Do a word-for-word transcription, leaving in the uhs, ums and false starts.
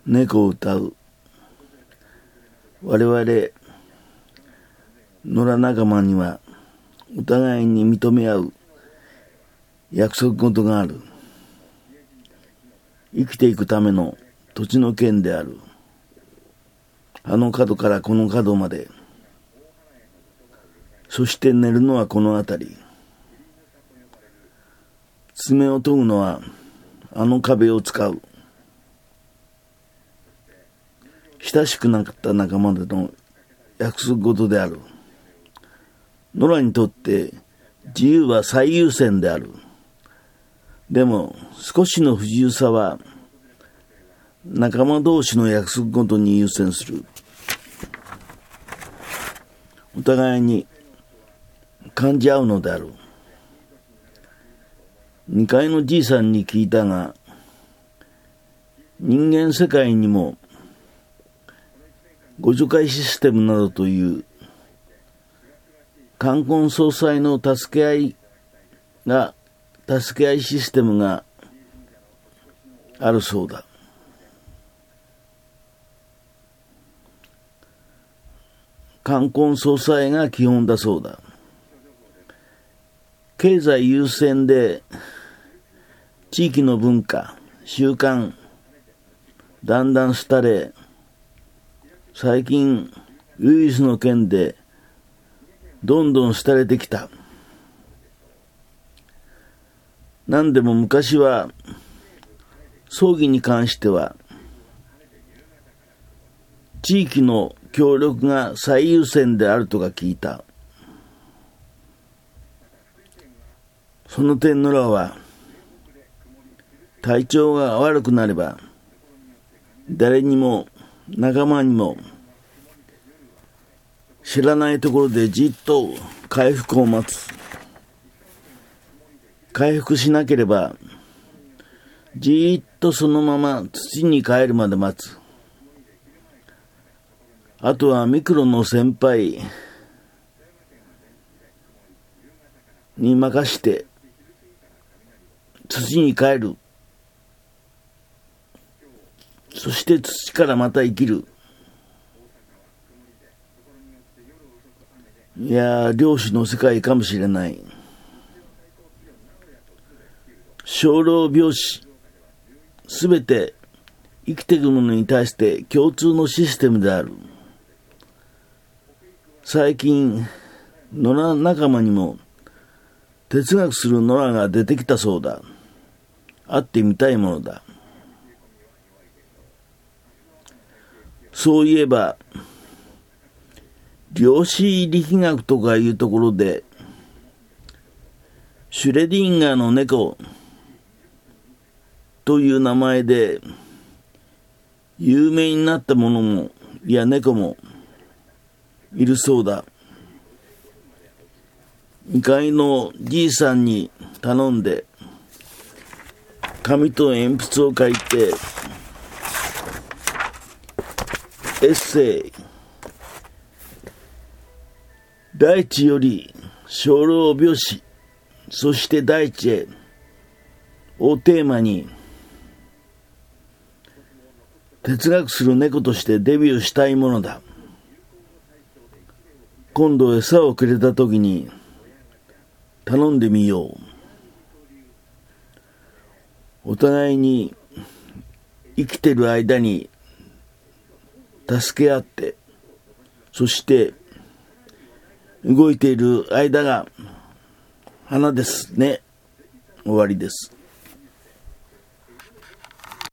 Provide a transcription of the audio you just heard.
猫を歌う。我々野良仲間にはお互いに認め合う約束事がある。生きていくための土地の権である。あの角からこの角まで。そして寝るのはこの辺り。爪を研ぐのはあの壁を使う。親しくなった仲間での約束事である。野良にとって自由は最優先である。でも少しの不自由さは仲間同士の約束事に優先する。お互いに感じ合うのである。二階のじいさんに聞いたが、人間世界にも互助会システムなどという冠婚葬祭の助け合いが助け合いシステムがあるそうだ。冠婚葬祭が基本だそうだ。経済優先で地域の文化、習慣、だんだん廃れ、最近ウイルスの件でどんどん廃れてきた。何でも昔は葬儀に関しては地域の協力が最優先であるとか聞いた。その点野良は体調が悪くなれば誰にも仲間にも知らないところでじっと回復を待つ。回復しなければじっとそのまま土に帰るまで待つ。あとはミクロの先輩に任して土に帰る。そして土からまた生きる。いやー、漁師の世界かもしれない。生老病死、すべて生きていくものに対して共通のシステムである。最近、野良仲間にも哲学する野良が出てきたそうだ。会ってみたいものだ。そういえば、量子力学とかいうところで、シュレディンガーの猫という名前で有名になったものも、いや猫もいるそうだ。にかいのじいさんに頼んで、紙と鉛筆を書いて、エッセイ、大地より生老病死、そして大地へをテーマに、哲学する猫としてデビューしたいものだ。今度餌をくれたときに頼んでみよう。お互いに生きてる間に助け合って、そして動いている間が花ですね。終わりです。